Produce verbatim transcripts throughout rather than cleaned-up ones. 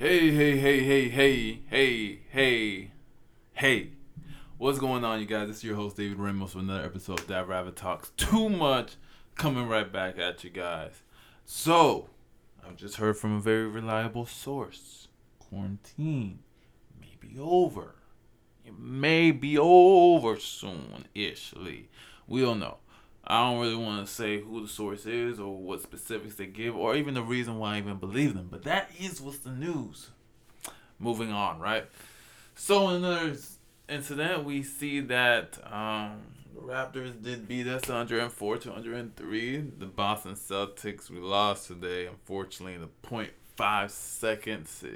Hey, hey, hey, hey, hey, hey, hey, hey. What's going on, you guys? This is your host, David Ramos, with another episode of That Rabbit Talks Too Much, coming right back at you guys. So, I've just heard from a very reliable source. Quarantine may be over. It may be over soon-ishly. We don't know. I don't really want to say who the source is or what specifics they give or even the reason why I even believe them. But that is what's the news. Moving on, right? So in another incident, we see that um, the Raptors did beat us one oh four to one oh three. The Boston Celtics, we lost today, unfortunately, in the point five seconds.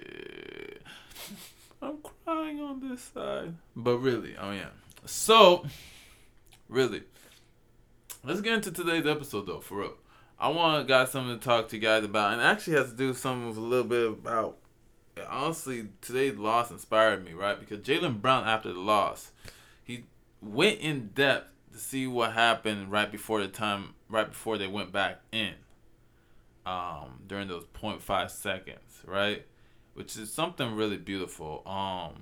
I'm crying on this side. But really, oh yeah. So, really. Let's get into today's episode, though, for real. I want got something to talk to you guys about, and it actually has to do something with a little bit about. Honestly, today's loss inspired me, right? Because Jaylen Brown, after the loss, he went in depth to see what happened right before the time, right before they went back in, um, during those point five seconds, right? Which is something really beautiful. Um,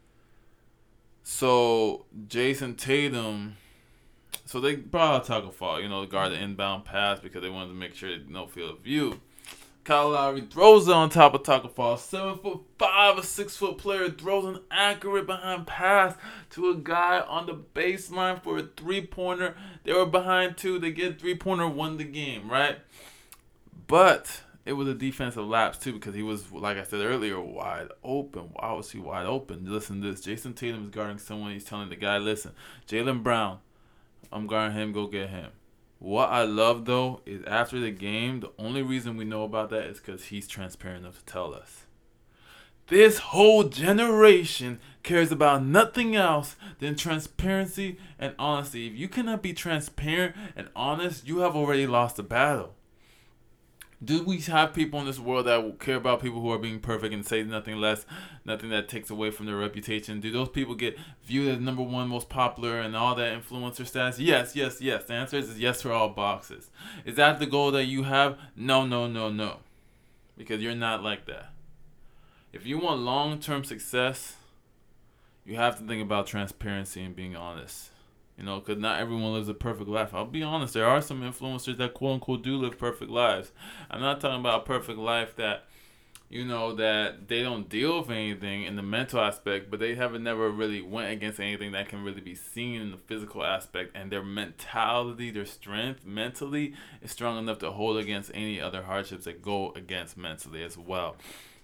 so Jason Tatum. So they brought out Taco Fall, you know, to guard the inbound pass because they wanted to make sure no field of view. Kyle Lowry throws it on top of Taco Fall. Seven foot five, a six foot player throws an accurate behind pass to a guy on the baseline for a three pointer. They were behind two. They get three pointer, won the game, right? But it was a defensive lapse too because he was, like I said earlier, wide open. Why was he wide open? Listen to this. Jason Tatum is guarding someone. He's telling the guy, listen, Jaylen Brown, I'm guarding him, go get him. What I love, though, is after the game, the only reason we know about that is because he's transparent enough to tell us. This whole generation cares about nothing else than transparency and honesty. If you cannot be transparent and honest, you have already lost the battle. Do we have people in this world that will care about people who are being perfect and say nothing less, nothing that takes away from their reputation? Do those people get viewed as number one most popular and all that influencer status? Yes, yes, yes. The answer is yes for all boxes. Is that the goal that you have? No, no, no, no. Because you're not like that. If you want long-term success, you have to think about transparency and being honest. You know, because not everyone lives a perfect life. I'll be honest, there are some influencers that quote-unquote do live perfect lives. I'm not talking about a perfect life that, you know, that they don't deal with anything in the mental aspect, but they haven't never really went against anything that can really be seen in the physical aspect. And their mentality, their strength mentally is strong enough to hold against any other hardships that go against mentally as well.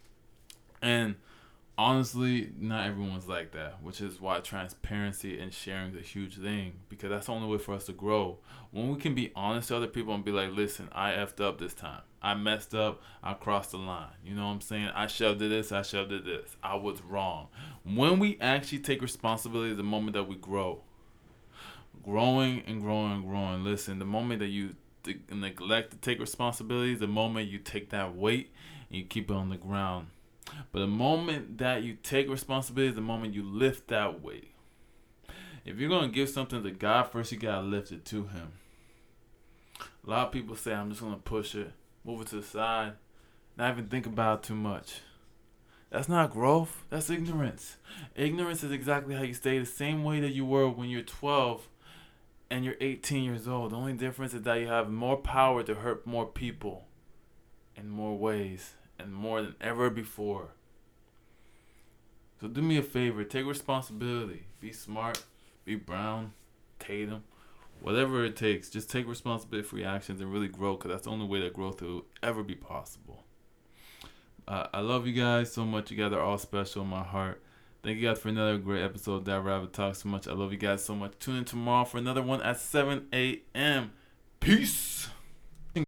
And honestly, not everyone's like that, which is why transparency and sharing is a huge thing, because that's the only way for us to grow. When we can be honest to other people and be like, listen, I effed up this time. I messed up. I crossed the line. You know what I'm saying? I shoved it this. I shoved it this. I was wrong. When we actually take responsibility, the moment that we grow. Growing and growing and growing. Listen, the moment that you th- neglect to take responsibility, the moment you take that weight and you keep it on the ground. But the moment that you take responsibility is the moment you lift that weight. If you're going to give something to God, first you got to lift it to Him. A lot of people say, I'm just going to push it, move it to the side, not even think about it too much. That's not growth. That's ignorance. Ignorance is exactly how you stay the same way that you were when you're twelve and you're eighteen years old. The only difference is that you have more power to hurt more people in more ways. And more than ever before. So do me a favor. Take responsibility. Be smart. Be Brown. Tatum. Whatever it takes. Just take responsibility for your actions and really grow. Because that's the only way that growth will ever be possible. Uh, I love you guys so much. You guys are all special in my heart. Thank you guys for another great episode of That Rabbit Talks so much. I love you guys so much. Tune in tomorrow for another one at seven a.m. Peace.